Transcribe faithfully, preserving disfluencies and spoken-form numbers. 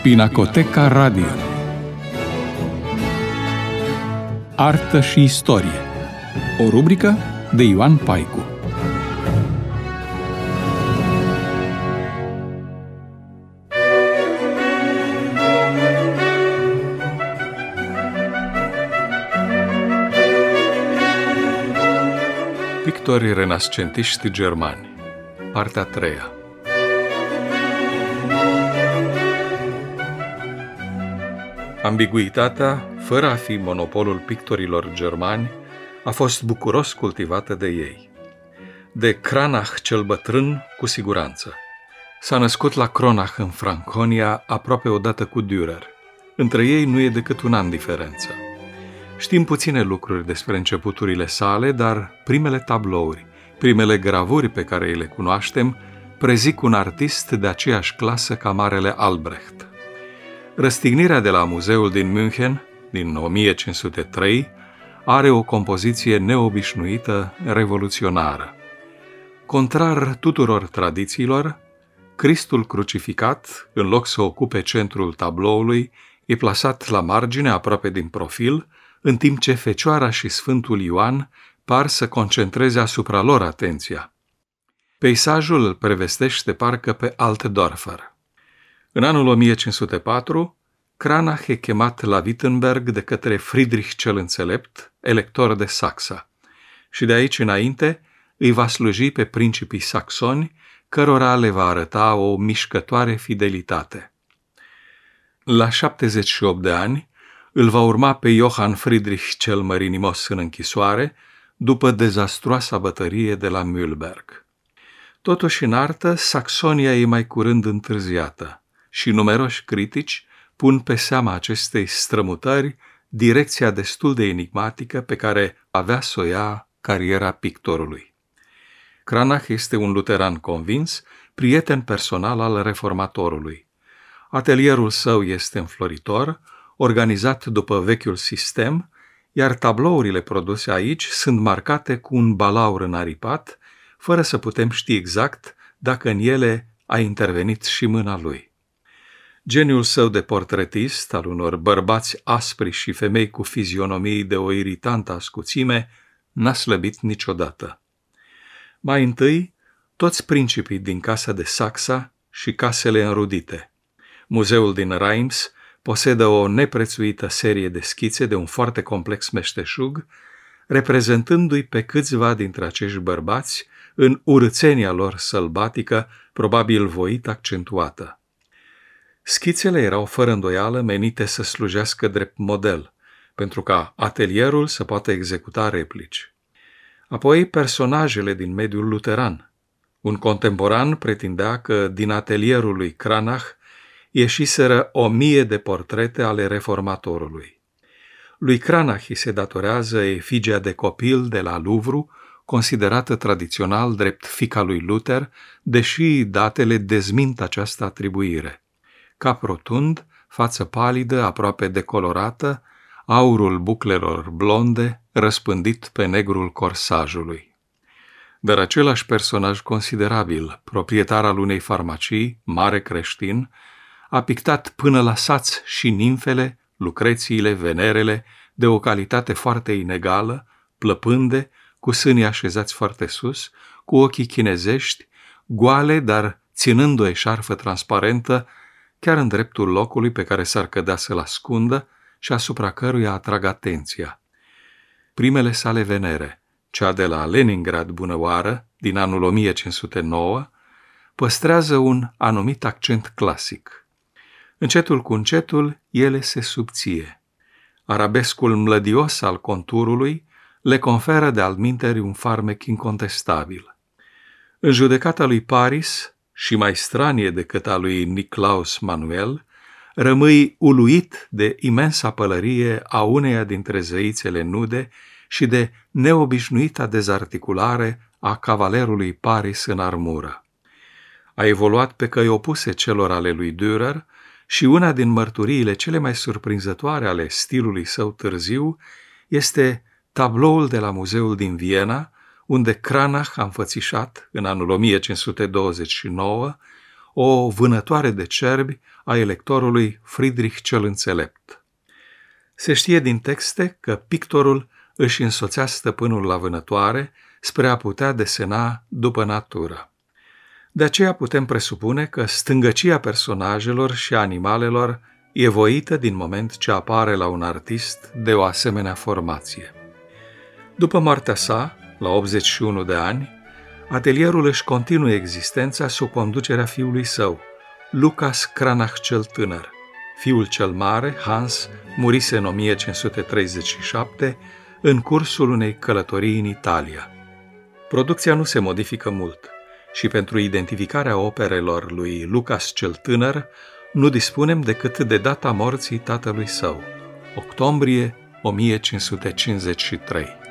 Pinacoteca Radio. Artă și istorie. O rubrică de Ioan Paicu. Pictorii renascentiști germani. Partea a treia. Ambiguitatea, fără a fi monopolul pictorilor germani, a fost bucuros cultivată de ei. De Cranach cel bătrân, cu siguranță. S-a născut la Kronach în Franconia, aproape odată cu Dürer. Între ei nu e decât un an diferență. Știm puține lucruri despre începuturile sale, dar primele tablouri, primele gravuri pe care îi le cunoaștem, prezic un artist de aceeași clasă ca marele Albrecht. Răstignirea de la muzeul din München, din o mie cinci sute trei, are o compoziție neobișnuită, revoluționară. Contrar tuturor tradițiilor, Cristul crucificat, în loc să ocupe centrul tabloului, e plasat la margine, aproape din profil, în timp ce Fecioara și Sfântul Ioan par să concentreze asupra lor atenția. Peisajul îl prevestește parcă pe Altdorfer. În anul o mie cinci sute patru, Cranach e chemat la Wittenberg de către Friedrich cel Înțelept, elector de Saxa, și de aici înainte îi va sluji pe principii saxoni, cărora le va arăta o mișcătoare fidelitate. La șaptezeci și opt de ani îl va urma pe Johann Friedrich cel Mărinimos în închisoare, după dezastruoasa bătărie de la Mühlberg. Totuși, în artă, Saxonia e mai curând întârziată și numeroși critici pun pe seama acestei strămutări direcția destul de enigmatică pe care avea să o ia cariera pictorului. Cranach este un luteran convins, prieten personal al reformatorului. Atelierul său este înfloritor, organizat după vechiul sistem, iar tablourile produse aici sunt marcate cu un balaur înaripat, fără să putem ști exact dacă în ele a intervenit și mâna lui. Geniul său de portretist, al unor bărbați aspri și femei cu fizionomii de o iritantă ascuțime, n-a slăbit niciodată. Mai întâi, toți principii din casa de Saxa și casele înrudite. Muzeul din Reims posedă o neprețuită serie de schițe de un foarte complex meșteșug, reprezentându-i pe câțiva dintre acești bărbați în urâțenia lor sălbatică, probabil voit accentuată. Schițele erau fără îndoială menite să slujească drept model, pentru ca atelierul să poată executa replici. Apoi personajele din mediul luteran. Un contemporan pretindea că din atelierul lui Cranach ieșiseră o mie de portrete ale reformatorului. Lui Cranach îi se datorează efigia de copil de la Louvre, considerată tradițional drept fiica lui Luther, deși datele dezmint această atribuire. Cap rotund, față palidă, aproape decolorată, aurul buclelor blonde răspândit pe negrul corsajului. Dar același personaj considerabil, proprietar al unei farmacii, mare creștin, a pictat până la sați și nimfele, Lucrețiile, Venerele, de o calitate foarte inegală, plăpânde, cu sânii așezați foarte sus, cu ochii chinezești, goale, dar ținând o eșarfă transparentă, chiar în dreptul locului pe care s-ar cădea să-l ascundă și asupra căruia atrag atenția. Primele sale Venere, cea de la Leningrad bunăoară, din anul o mie cinci sute nouă, păstrează un anumit accent clasic. Încetul cu încetul, ele se subție. Arabescul mlădios al conturului le conferă de altminteri un farmec incontestabil. În judecata lui Paris, și mai stranie decât a lui Nicolaus Manuel, rămâi uluit de imensa pălărie a uneia dintre zeițele nude și de neobișnuita dezarticulare a cavalerului Paris în armură. A evoluat pe căi opuse celor ale lui Dürer și una din mărturiile cele mai surprinzătoare ale stilului său târziu este tabloul de la muzeul din Viena, unde Cranach a înfățișat, în anul o mie cinci sute douăzeci și nouă, o vânătoare de cerbi a electorului Friedrich cel Înțelept. Se știe din texte că pictorul își însoțea stăpânul la vânătoare spre a putea desena după natură. De aceea putem presupune că stângăcia personajelor și animalelor e voită din moment ce apare la un artist de o asemenea formație. După moartea sa, la optzeci și unu de ani, atelierul își continuă existența sub conducerea fiului său, Lucas Cranach cel Tânăr. Fiul cel mare, Hans, murise în o mie cinci sute treizeci și șapte în cursul unei călătorii în Italia. Producția nu se modifică mult și pentru identificarea operelor lui Lucas cel Tânăr nu dispunem decât de data morții tatălui său, octombrie o mie cinci sute cincizeci și trei.